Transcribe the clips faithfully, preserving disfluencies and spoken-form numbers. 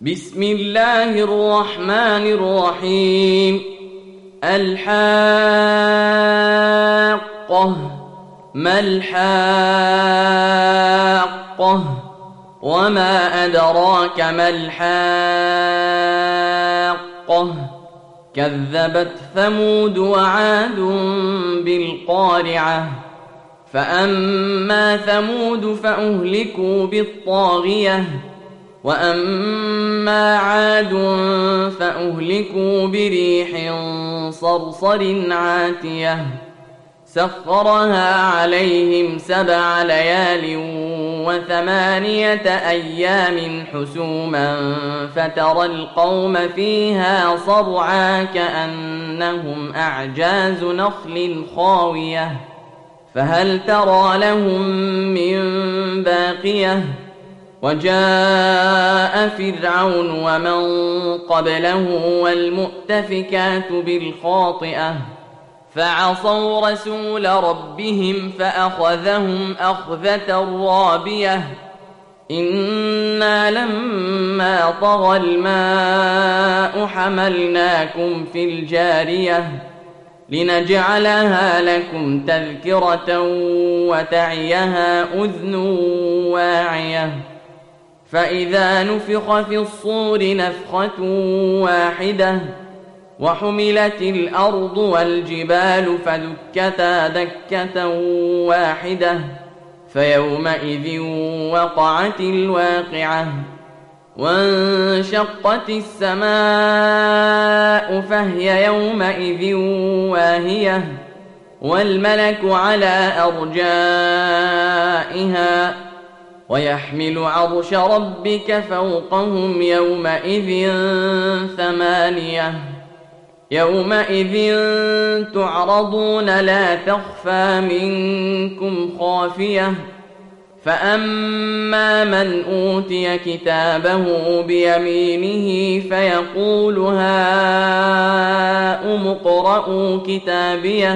بسم الله الرحمن الرحيم. الحاقة ما الحاقة وما أدراك ما الحاقة كذبت ثمود وعاد بالقارعة فأما ثمود فأهلكوا بالطاغية وأما عاد فأهلكوا بريح صرصر عاتية سخرها عليهم سبع ليال وثمانية أيام حسوما فترى القوم فيها صرعا كأنهم أعجاز نخل خاوية فهل ترى لهم من باقية وجاء فرعون ومن قبله والمؤتفكات بالخاطئة فعصوا رسول ربهم فأخذهم أخذة رابية إنا لما طغى الماء حملناكم في الجارية لنجعلها لكم تذكرة وتعيها أذن واعية فإذا نفخ في الصور نفخة واحدة وحملت الأرض والجبال فدكتا دكة واحدة فيومئذ وقعت الواقعة وانشقت السماء فهي يومئذ واهية والملك على أرجائها ويحمل عرش ربك فوقهم يومئذ ثمانية يومئذ تعرضون لا تخفى منكم خافية فأما من أوتي كتابه بيمينه فيقول هاؤم اقرءوا كتابيه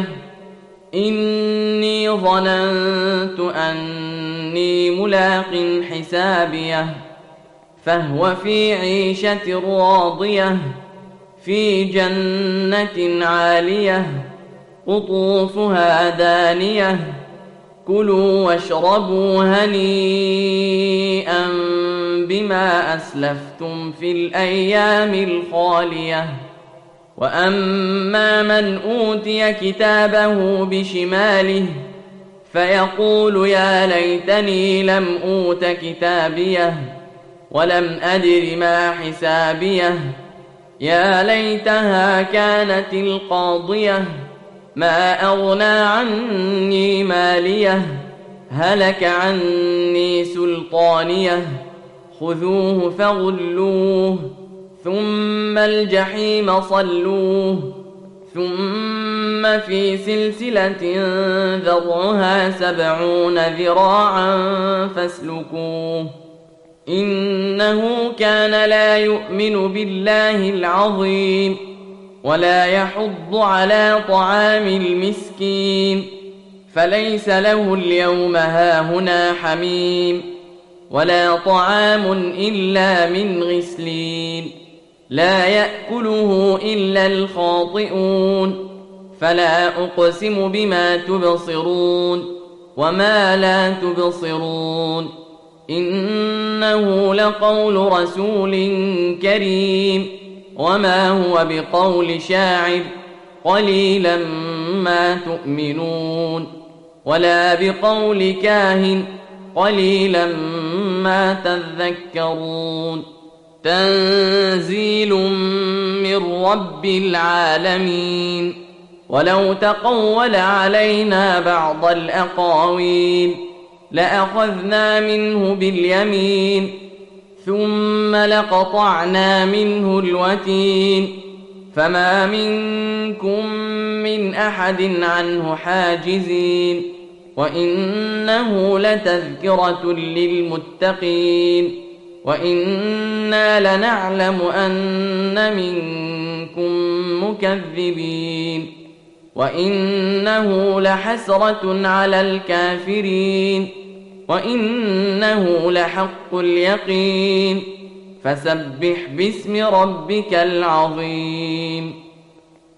إني ظننت أني ملاق حسابيه فهو في عيشة راضية في جنة عالية قطوفها دانية كلوا واشربوا هنيئا بما أسلفتم في الأيام الخالية وأما من أوتي كتابه بشماله فيقول يا ليتني لم أوت كتابيه ولم أدر ما حسابيه يا ليتها كانت القاضية ما أغنى عني ماليه هلك عني سلطانيه خذوه فغلوه ثم الجحيم صلوه ثم في سلسلة ذرعها سبعون ذراعا فاسلكوه إنه كان لا يؤمن بالله العظيم ولا يحض على طعام المسكين فليس له اليوم هاهنا حميم ولا طعام إلا من غسلين لا يأكله إلا الخاطئون فلا أقسم بما تبصرون وما لا تبصرون إنه لقول رسول كريم وما هو بقول شاعر قليلا ما تؤمنون ولا بقول كاهن قليلا ما تذكرون تنزيل من رب العالمين ولو تقول علينا بعض الأقاويل لأخذنا منه باليمين ثم لقطعنا منه الوتين فما منكم من أحد عنه حاجزين وإنه لتذكرة للمتقين وإنا لنعلم أن منكم مكذبين وإنه لحسرة على الكافرين وإنه لحق اليقين فسبح باسم ربك العظيم